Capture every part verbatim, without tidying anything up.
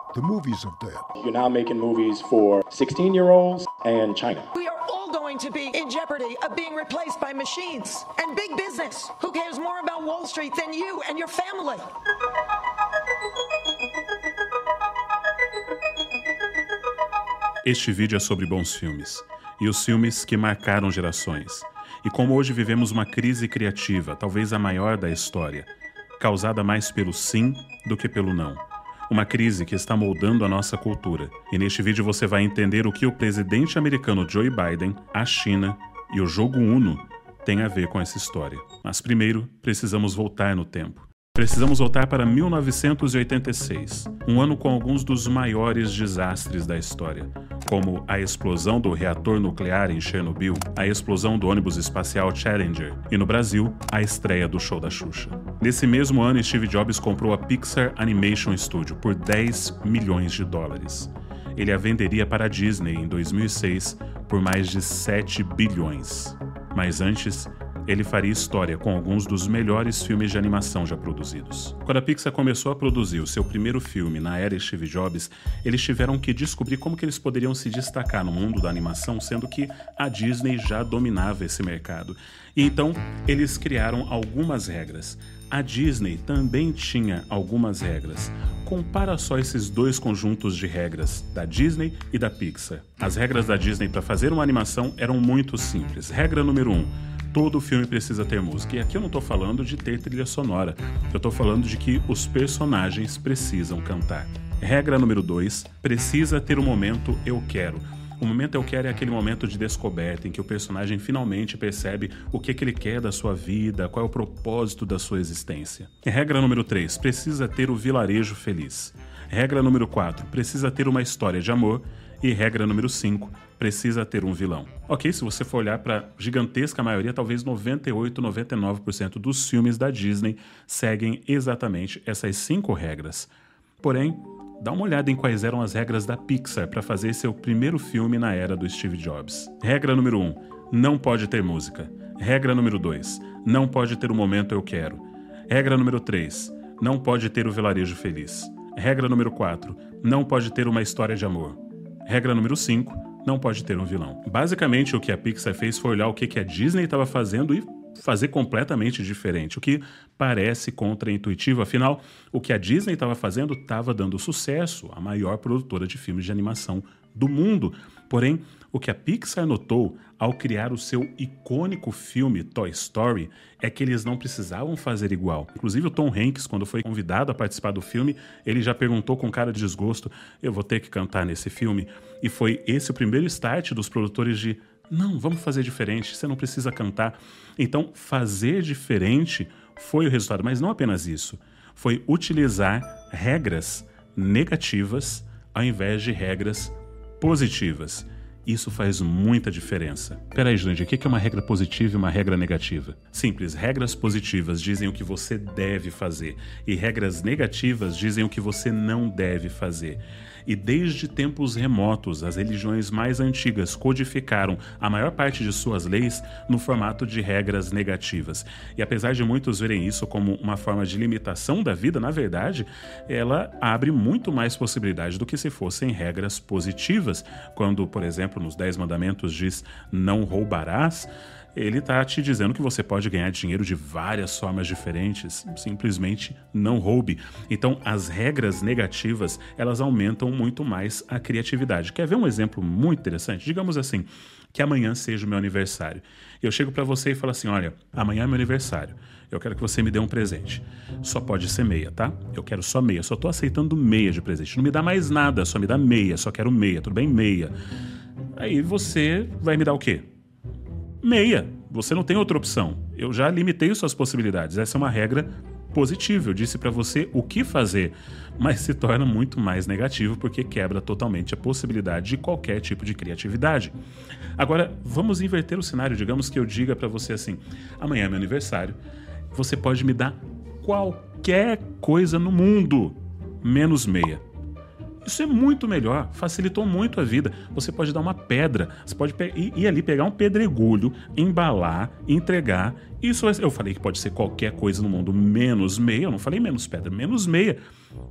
The movies of death. You're now making movies for sixteen-year-olds and China. We are all going to be in jeopardy of being replaced by machines and big business, who cares more about Wall Street than you and your family. Este vídeo é sobre bons filmes, e os filmes que marcaram gerações. E como hoje vivemos uma crise criativa, talvez a maior da história, causada mais pelo sim do que pelo não. Uma crise que está moldando a nossa cultura. E neste vídeo você vai entender o que o presidente americano Joe Biden, a China e o jogo Uno têm a ver com essa história. Mas primeiro, precisamos voltar no tempo. Precisamos voltar para mil novecentos e oitenta e seis, um ano com alguns dos maiores desastres da história, como a explosão do reator nuclear em Chernobyl, a explosão do ônibus espacial Challenger e, no Brasil, a estreia do show da Xuxa. Nesse mesmo ano, Steve Jobs comprou a Pixar Animation Studio por dez milhões de dólares. Ele a venderia para a Disney em dois mil e seis por mais de sete bilhões. Mas antes, ele faria história com alguns dos melhores filmes de animação já produzidos. Quando a Pixar começou a produzir o seu primeiro filme na era Steve Jobs, eles tiveram que descobrir como que eles poderiam se destacar no mundo da animação, sendo que a Disney já dominava esse mercado. E então, eles criaram algumas regras. A Disney também tinha algumas regras. Compara só esses dois conjuntos de regras, da Disney e da Pixar. As regras da Disney para fazer uma animação eram muito simples. Regra número um. Todo filme precisa ter música. E aqui eu não estou falando de ter trilha sonora. Eu estou falando de que os personagens precisam cantar. Regra número dois. Precisa ter o momento eu quero. O momento eu quero é aquele momento de descoberta em que o personagem finalmente percebe o que, que ele quer da sua vida, qual é o propósito da sua existência. Regra número três. Precisa ter o vilarejo feliz. Regra número quatro. Precisa ter uma história de amor. E regra número cinco, precisa ter um vilão. Ok, se você for olhar para a gigantesca maioria, talvez noventa e oito, noventa e nove por cento dos filmes da Disney seguem exatamente essas cinco regras. Porém, dá uma olhada em quais eram as regras da Pixar para fazer seu primeiro filme na era do Steve Jobs. Regra número um, não pode ter música. Regra número dois, não pode ter o momento eu quero. Regra número três, não pode ter o vilarejo feliz. Regra número quatro, não pode ter uma história de amor. Regra número cinco, não pode ter um vilão. Basicamente, o que a Pixar fez foi olhar o que a Disney estava fazendo e fazer completamente diferente, o que parece contraintuitivo. Afinal, o que a Disney estava fazendo estava dando sucesso, a maior produtora de filmes de animação do mundo. Porém, o que a Pixar notou ao criar o seu icônico filme Toy Story é que eles não precisavam fazer igual. Inclusive o Tom Hanks, quando foi convidado a participar do filme, ele já perguntou com cara de desgosto, eu vou ter que cantar nesse filme? E foi esse o primeiro start dos produtores de, não, vamos fazer diferente, você não precisa cantar. Então, fazer diferente foi o resultado, mas não apenas isso. Foi utilizar regras negativas ao invés de regras positivas. Isso faz muita diferença. Peraí, Jurandir, o que é uma regra positiva e uma regra negativa? Simples, regras positivas dizem o que você deve fazer e regras negativas dizem o que você não deve fazer. E desde tempos remotos, as religiões mais antigas codificaram a maior parte de suas leis no formato de regras negativas. E apesar de muitos verem isso como uma forma de limitação da vida, na verdade, ela abre muito mais possibilidade do que se fossem regras positivas. Quando, por exemplo, nos Dez Mandamentos diz não roubarás, ele está te dizendo que você pode ganhar dinheiro de várias formas diferentes, simplesmente não roube. Então, as regras negativas, elas aumentam muito mais a criatividade. Quer ver um exemplo muito interessante? Digamos assim, que amanhã seja o meu aniversário. Eu chego para você e falo assim, olha, amanhã é meu aniversário, eu quero que você me dê um presente. Só pode ser meia, tá? Eu quero só meia, só tô aceitando meia de presente. Não me dá mais nada, só me dá meia, só quero meia, tudo bem? Meia. Aí você vai me dar o quê? Meia. Você não tem outra opção. Eu já limitei suas possibilidades. Essa é uma regra positiva. Eu disse para você o que fazer, mas se torna muito mais negativo porque quebra totalmente a possibilidade de qualquer tipo de criatividade. Agora, vamos inverter o cenário. Digamos que eu diga para você assim, amanhã é meu aniversário, você pode me dar qualquer coisa no mundo, menos meia. Isso é muito melhor, facilitou muito a vida. Você pode dar uma pedra, você pode ir, ir ali pegar um pedregulho, embalar, entregar. Isso vai ser, eu falei que pode ser qualquer coisa no mundo, menos meia. Eu não falei menos pedra, menos meia.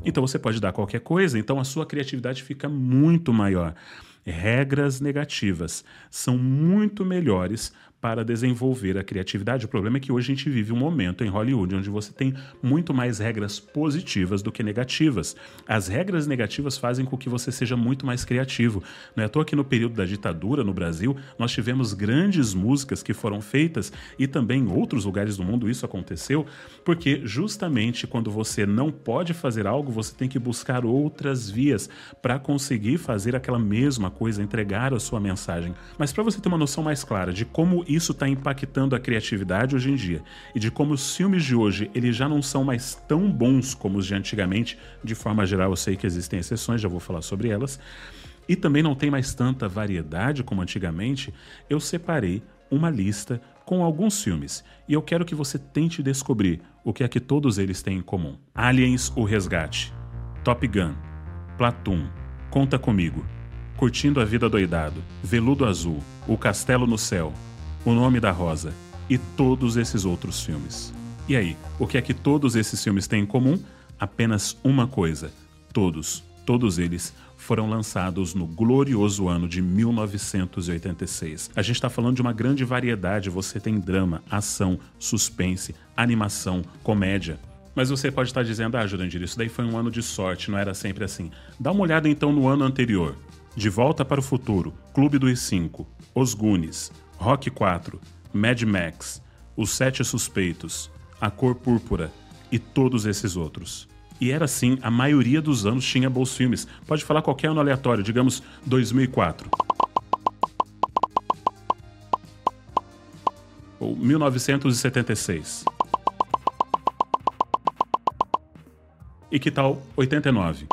Então você pode dar qualquer coisa, então a sua criatividade fica muito maior. Regras negativas são muito melhores para desenvolver a criatividade. O problema é que hoje a gente vive um momento em Hollywood onde você tem muito mais regras positivas do que negativas. As regras negativas fazem com que você seja muito mais criativo. Não é à toa que no período da ditadura no Brasil, nós tivemos grandes músicas que foram feitas e também em outros lugares do mundo isso aconteceu, porque justamente quando você não pode fazer algo, você tem que buscar outras vias para conseguir fazer aquela mesma coisa, entregar a sua mensagem. Mas para você ter uma noção mais clara de como isso está impactando a criatividade hoje em dia e de como os filmes de hoje eles já não são mais tão bons como os de antigamente, de forma geral eu sei que existem exceções, já vou falar sobre elas, e também não tem mais tanta variedade como antigamente, eu separei uma lista com alguns filmes e eu quero que você tente descobrir o que é que todos eles têm em comum. Aliens, o Resgate, Top Gun, Platoon, Conta Comigo, Curtindo a Vida Doidado, Veludo Azul, O Castelo no Céu, O Nome da Rosa e todos esses outros filmes. E aí, o que é que todos esses filmes têm em comum? Apenas uma coisa. Todos, todos eles foram lançados no glorioso ano de mil novecentos e oitenta e seis. A gente está falando de uma grande variedade. Você tem drama, ação, suspense, animação, comédia. Mas você pode estar dizendo, ah, Jurandir, isso daí foi um ano de sorte, não era sempre assim. Dá uma olhada então no ano anterior. De Volta para o Futuro, Clube dos Cinco, Os Goonies, Rock quatro, Mad Max, Os Sete Suspeitos, A Cor Púrpura e todos esses outros. E era assim, a maioria dos anos tinha bons filmes. Pode falar qualquer ano aleatório, digamos dois mil e quatro. Ou mil novecentos e setenta e seis. E que tal oitenta e nove?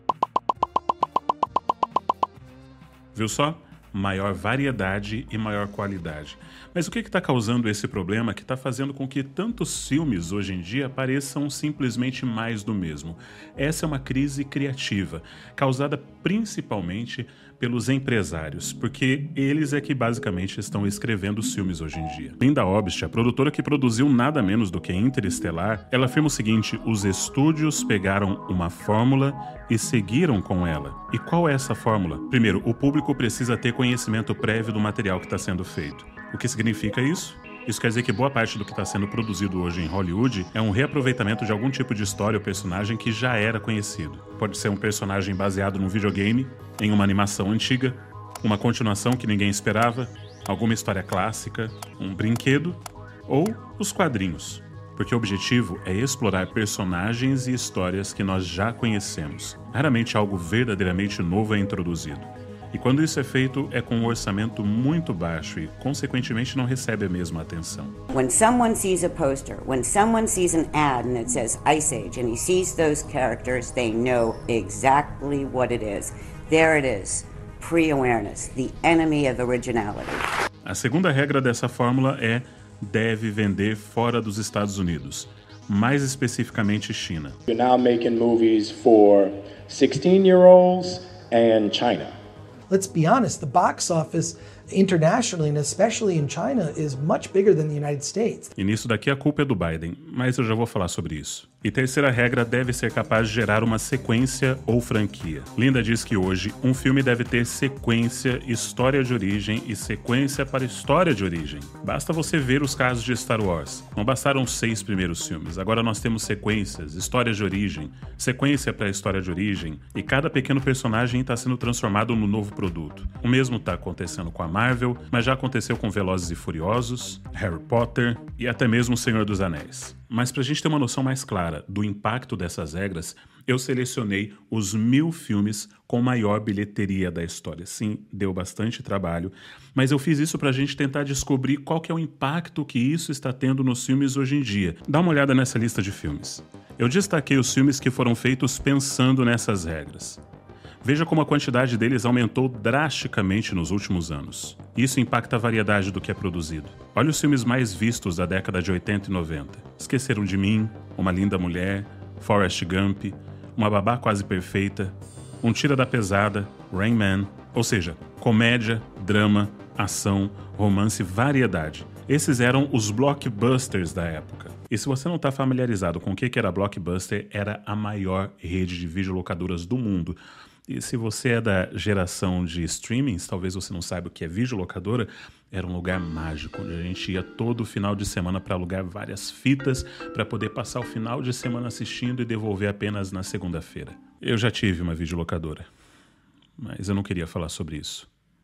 Viu só? Maior variedade e maior qualidade. Mas o que está causando esse problema que está fazendo com que tantos filmes hoje em dia pareçam simplesmente mais do mesmo? Essa é uma crise criativa, causada principalmente pelos empresários, porque eles é que basicamente estão escrevendo os filmes hoje em dia. Linda Obst, a produtora que produziu nada menos do que Interestelar, ela afirma o seguinte: os estúdios pegaram uma fórmula e seguiram com ela. E qual é essa fórmula? Primeiro, o público precisa ter conhecimento prévio do material que está sendo feito. O que significa isso? Isso quer dizer que boa parte do que está sendo produzido hoje em Hollywood é um reaproveitamento de algum tipo de história ou personagem que já era conhecido. Pode ser um personagem baseado num videogame, em uma animação antiga, uma continuação que ninguém esperava, alguma história clássica, um brinquedo ou os quadrinhos. Porque o objetivo é explorar personagens e histórias que nós já conhecemos. Raramente algo verdadeiramente novo é introduzido. E quando isso é feito, é com um orçamento muito baixo e, consequentemente, não recebe a mesma atenção. When someone sees a poster, when someone sees an ad and it says Ice Age and he sees those characters, they know exactly what it is. There it is, pre-awareness, the enemy of originality. A segunda regra dessa fórmula é deve vender fora dos Estados Unidos, mais especificamente China. You're now making movies for sixteen-year-olds and China. Let's be honest, the box office internationally and especially in China is much bigger than the United States. E nisso daqui a culpa é do Biden, mas eu já vou falar sobre isso. E terceira regra, deve ser capaz de gerar uma sequência ou franquia. Linda diz que hoje um filme deve ter sequência, história de origem e sequência para história de origem. Basta você ver os casos de Star Wars. Não bastaram os seis primeiros filmes, agora nós temos sequências, histórias de origem, sequência para a história de origem, e cada pequeno personagem está sendo transformado num novo produto. O mesmo está acontecendo com a Marvel, mas já aconteceu com Velozes e Furiosos, Harry Potter e até mesmo O Senhor dos Anéis. Mas para a gente ter uma noção mais clara do impacto dessas regras, eu selecionei os mil filmes com maior bilheteria da história. Sim, deu bastante trabalho, mas eu fiz isso para a gente tentar descobrir qual que é o impacto que isso está tendo nos filmes hoje em dia. Dá uma olhada nessa lista de filmes. Eu destaquei os filmes que foram feitos pensando nessas regras. Veja como a quantidade deles aumentou drasticamente nos últimos anos. Isso impacta a variedade do que é produzido. Olha os filmes mais vistos da década de oitenta e noventa. Esqueceram de Mim, Uma Linda Mulher, Forrest Gump, Uma Babá Quase Perfeita, Um Tira da Pesada, Rain Man. Ou seja, comédia, drama, ação, romance, variedade. Esses eram os blockbusters da época. E se você não está familiarizado com o que era a Blockbuster, era a maior rede de videolocadoras do mundo. E se você é da geração de streamings, talvez você não saiba o que é videolocadora, era um lugar mágico, onde a gente ia todo final de semana para alugar várias fitas para poder passar o final de semana assistindo e devolver apenas na segunda-feira. Eu já tive uma videolocadora, mas eu não queria falar sobre isso.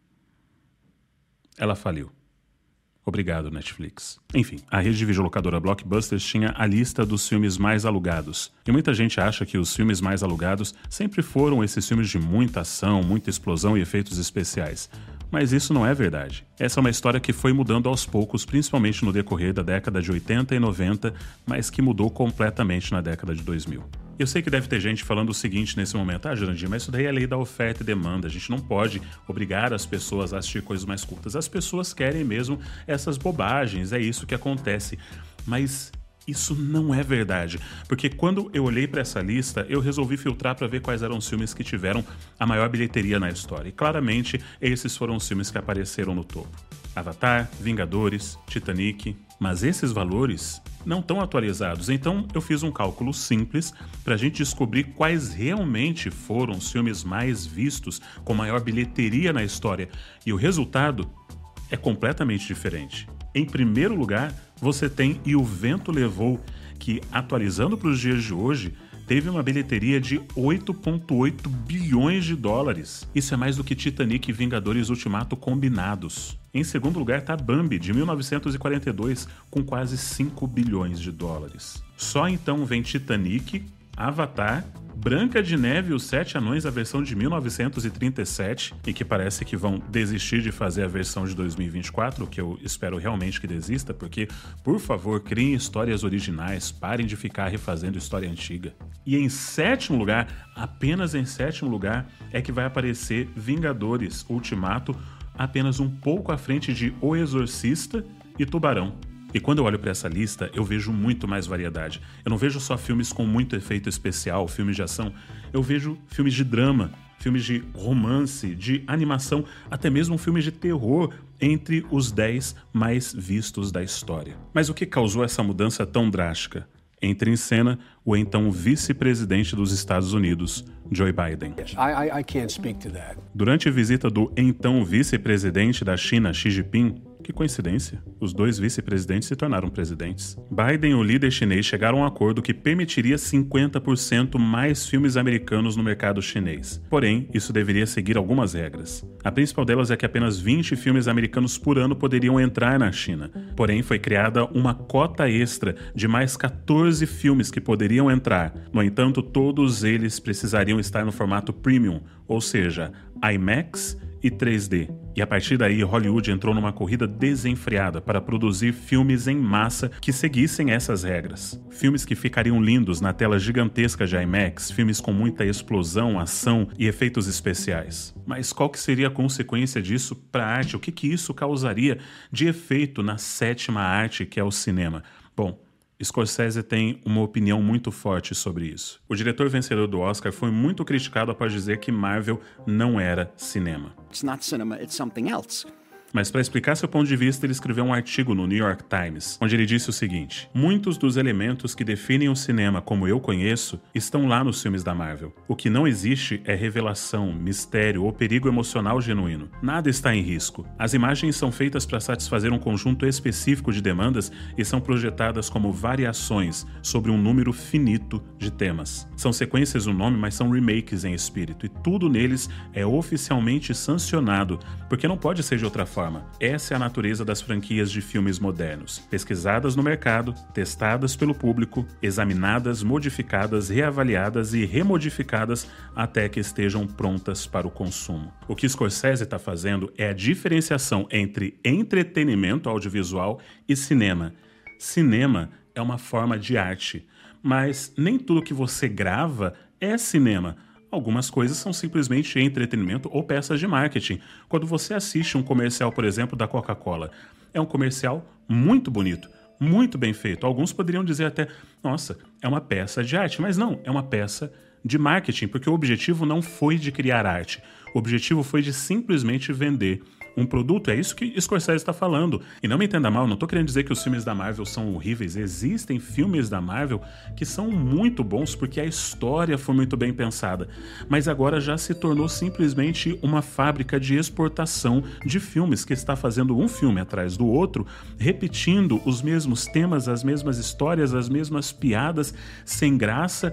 Ela faliu. Obrigado, Netflix. Enfim, a rede de videolocadora Blockbusters tinha a lista dos filmes mais alugados. E muita gente acha que os filmes mais alugados sempre foram esses filmes de muita ação, muita explosão e efeitos especiais. Mas isso não é verdade. Essa é uma história que foi mudando aos poucos, principalmente no decorrer da década de oitenta e noventa, mas que mudou completamente na década de dois mil. Eu sei que deve ter gente falando o seguinte nesse momento: ah, Jurandir, mas isso daí é a lei da oferta e demanda, a gente não pode obrigar as pessoas a assistir coisas mais curtas. As pessoas querem mesmo essas bobagens, é isso que acontece. Mas isso não é verdade, porque quando eu olhei para essa lista, eu resolvi filtrar para ver quais eram os filmes que tiveram a maior bilheteria na história. E claramente, esses foram os filmes que apareceram no topo. Avatar, Vingadores, Titanic. Mas esses valores não estão atualizados, então eu fiz um cálculo simples para a gente descobrir quais realmente foram os filmes mais vistos, com maior bilheteria na história. E o resultado é completamente diferente. Em primeiro lugar, você tem E o Vento Levou, que, atualizando para os dias de hoje, teve uma bilheteria de oito vírgula oito bilhões de dólares. Isso é mais do que Titanic e Vingadores Ultimato combinados. Em segundo lugar está Bambi, de mil novecentos e quarenta e dois, com quase cinco bilhões de dólares. Só então vem Titanic, Avatar, Branca de Neve e os Sete Anões, a versão de mil novecentos e trinta e sete, e que parece que vão desistir de fazer a versão de dois mil e vinte e quatro, o que eu espero realmente que desista, porque, por favor, criem histórias originais, parem de ficar refazendo história antiga. E em sétimo lugar, apenas em sétimo lugar, é que vai aparecer Vingadores Ultimato, apenas um pouco à frente de O Exorcista e Tubarão. E quando eu olho para essa lista, eu vejo muito mais variedade. Eu não vejo só filmes com muito efeito especial, filmes de ação. Eu vejo filmes de drama, filmes de romance, de animação, até mesmo filmes de terror entre os dez mais vistos da história. Mas o que causou essa mudança tão drástica? Entra em cena o então vice-presidente dos Estados Unidos, Joe Biden. I, I, I can't speak to that. Durante a visita do então vice-presidente da China, Xi Jinping, que coincidência, os dois vice-presidentes se tornaram presidentes. Biden e o líder chinês chegaram a um acordo que permitiria cinquenta por cento mais filmes americanos no mercado chinês. Porém, isso deveria seguir algumas regras. A principal delas é que apenas vinte filmes americanos por ano poderiam entrar na China. Porém, foi criada uma cota extra de mais quatorze filmes que poderiam entrar. No entanto, todos eles precisariam estar no formato premium, ou seja, IMAX e três D. E a partir daí, Hollywood entrou numa corrida desenfreada para produzir filmes em massa que seguissem essas regras. Filmes que ficariam lindos na tela gigantesca de IMAX, filmes com muita explosão, ação e efeitos especiais. Mas qual que seria a consequência disso para a arte? O que que isso causaria de efeito na sétima arte, que é o cinema? Bom, Scorsese tem uma opinião muito forte sobre isso. O diretor vencedor do Oscar foi muito criticado após dizer que Marvel não era cinema. It's not cinema, it's something else. Mas para explicar seu ponto de vista, ele escreveu um artigo no New York Times, onde ele disse o seguinte: muitos dos elementos que definem o cinema como eu conheço estão lá nos filmes da Marvel. O que não existe é revelação, mistério ou perigo emocional genuíno. Nada está em risco. As imagens são feitas para satisfazer um conjunto específico de demandas e são projetadas como variações sobre um número finito de temas. São sequências no nome, mas são remakes em espírito, e tudo neles é oficialmente sancionado, porque não pode ser de outra forma. Essa é a natureza das franquias de filmes modernos. Pesquisadas no mercado, testadas pelo público, examinadas, modificadas, reavaliadas e remodificadas até que estejam prontas para o consumo. O que Scorsese está fazendo é a diferenciação entre entretenimento audiovisual e cinema. Cinema é uma forma de arte, mas nem tudo que você grava é cinema. Algumas coisas são simplesmente entretenimento ou peças de marketing. Quando você assiste um comercial, por exemplo, da Coca-Cola, é um comercial muito bonito, muito bem feito. Alguns poderiam dizer até, nossa, é uma peça de arte, mas não, é uma peça de marketing, porque o objetivo não foi de criar arte. O objetivo foi de simplesmente vender um produto. É isso que Scorsese está falando. E não me entenda mal, não tô querendo dizer que os filmes da Marvel são horríveis. Existem filmes da Marvel que são muito bons porque a história foi muito bem pensada. Mas agora já se tornou simplesmente uma fábrica de exportação de filmes que está fazendo um filme atrás do outro, repetindo os mesmos temas, as mesmas histórias, as mesmas piadas, sem graça,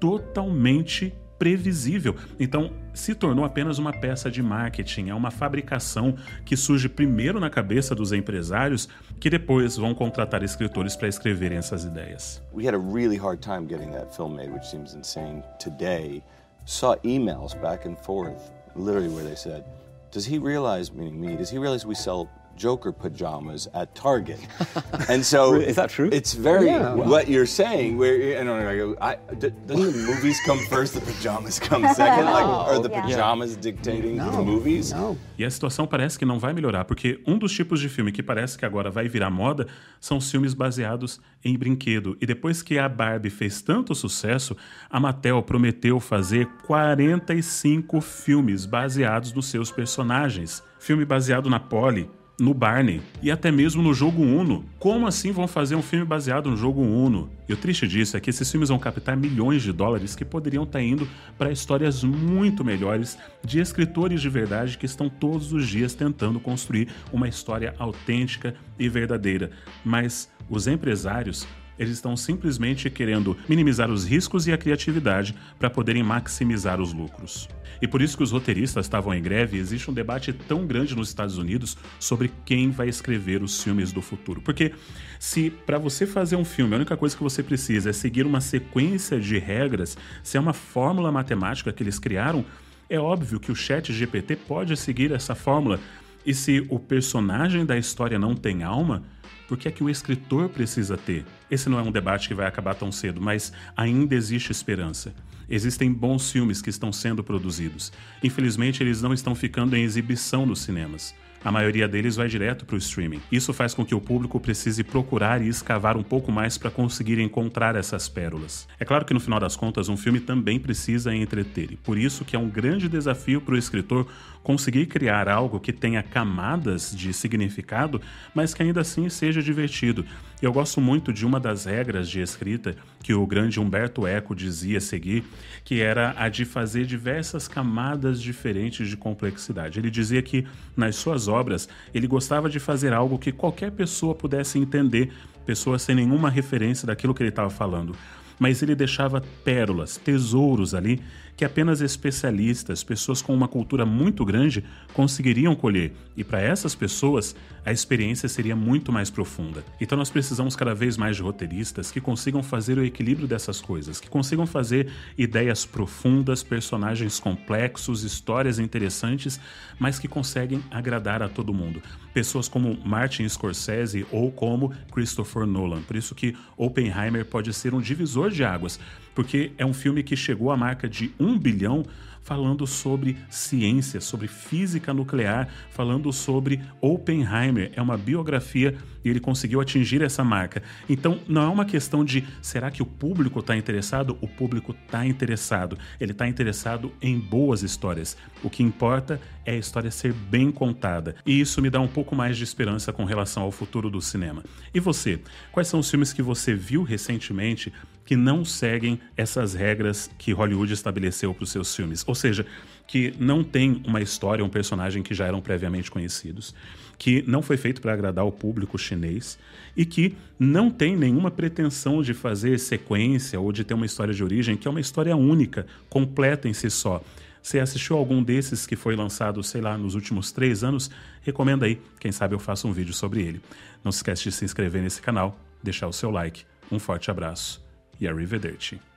totalmente previsível. Então, se tornou apenas uma peça de marketing, é uma fabricação que surge primeiro na cabeça dos empresários, que depois vão contratar escritores para escreverem essas ideias. We had a really hard time getting that film made, which seems insane today. Saw emails back and forth, literally where they said, does he realize, meaning me, does he realize we sell Joker pajamas at Target? And so is that true? It's very yeah, well. what you're saying. Where and I go, I, d- doesn't the movies come first, the pajamas come second? Like, are the pajamas dictating no, the movies? No. E a situação parece que não vai melhorar, porque um dos tipos de filme que parece que agora vai virar moda são os filmes baseados em brinquedo. E depois que a Barbie fez tanto sucesso, a Mattel prometeu fazer quarenta e cinco filmes baseados nos seus personagens. Filme baseado na Polly, no Barney e até mesmo no jogo Uno. Como assim vão fazer um filme baseado no jogo Uno? E o triste disso é que esses filmes vão captar milhões de dólares que poderiam estar indo para histórias muito melhores de escritores de verdade que estão todos os dias tentando construir uma história autêntica e verdadeira. Mas os empresários, eles estão simplesmente querendo minimizar os riscos e a criatividade para poderem maximizar os lucros. E por isso que os roteiristas estavam em greve, e existe um debate tão grande nos Estados Unidos sobre quem vai escrever os filmes do futuro. Porque se para você fazer um filme, a única coisa que você precisa é seguir uma sequência de regras, se é uma fórmula matemática que eles criaram, é óbvio que o Chat G P T pode seguir essa fórmula. E se o personagem da história não tem alma, por que é que o escritor precisa ter? Esse não é um debate que vai acabar tão cedo, mas ainda existe esperança. Existem bons filmes que estão sendo produzidos. Infelizmente, eles não estão ficando em exibição nos cinemas. A maioria deles vai direto para o streaming. Isso faz com que o público precise procurar e escavar um pouco mais para conseguir encontrar essas pérolas. É claro que no final das contas um filme também precisa entreter, e por isso que é um grande desafio para o escritor conseguir criar algo que tenha camadas de significado, mas que ainda assim seja divertido. E eu gosto muito de uma das regras de escrita que o grande Umberto Eco dizia seguir, que era a de fazer diversas camadas diferentes de complexidade. Ele dizia que nas suas obras ele gostava de fazer algo que qualquer pessoa pudesse entender, pessoa sem nenhuma referência daquilo que ele estava falando. Mas ele deixava pérolas, tesouros ali, que apenas especialistas, pessoas com uma cultura muito grande, conseguiriam colher. E para essas pessoas, a experiência seria muito mais profunda. Então nós precisamos cada vez mais de roteiristas que consigam fazer o equilíbrio dessas coisas, que consigam fazer ideias profundas, personagens complexos, histórias interessantes, mas que conseguem agradar a todo mundo. Pessoas como Martin Scorsese ou como Christopher Nolan. Por isso que Oppenheimer pode ser um divisor de águas, porque é um filme que chegou à marca de um bilhão falando sobre ciência, sobre física nuclear, falando sobre Oppenheimer. É uma biografia e ele conseguiu atingir essa marca. Então, não é uma questão de será que o público está interessado? O público está interessado. Ele está interessado em boas histórias. O que importa é a história ser bem contada. E isso me dá um pouco mais de esperança com relação ao futuro do cinema. E você? Quais são os filmes que você viu recentemente que não seguem essas regras que Hollywood estabeleceu para os seus filmes? Ou seja, que não tem uma história, um personagem que já eram previamente conhecidos, que não foi feito para agradar o público chinês e que não tem nenhuma pretensão de fazer sequência ou de ter uma história de origem, que é uma história única, completa em si só. Você assistiu algum desses que foi lançado, sei lá, nos últimos três anos? Recomenda aí, quem sabe eu faço um vídeo sobre ele. Não se esquece de se inscrever nesse canal, deixar o seu like. Um forte abraço e arrivederci.